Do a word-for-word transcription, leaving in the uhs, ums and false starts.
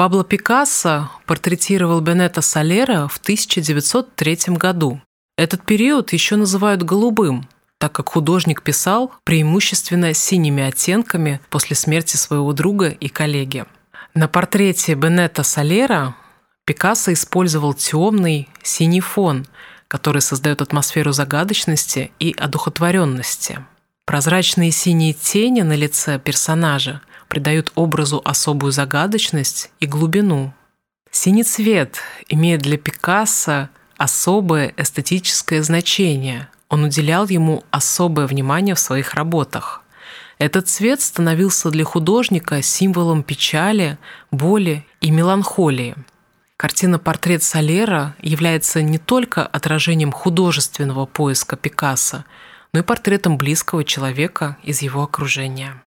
Пабло Пикассо портретировал Бенето Солера в тысяча девятьсот третьем году. Этот период еще называют «голубым», так как художник писал преимущественно синими оттенками после смерти своего друга и коллеги. На портрете Бенето Солера Пикассо использовал темный синий фон, который создает атмосферу загадочности и одухотворенности. Прозрачные синие тени на лице персонажа придают образу особую загадочность и глубину. Синий цвет имеет для Пикассо особое эстетическое значение. Он уделял ему особое внимание в своих работах. Этот цвет становился для художника символом печали, боли и меланхолии. Картина «Портрет Солера» является не только отражением художественного поиска Пикассо, но и портретом близкого человека из его окружения.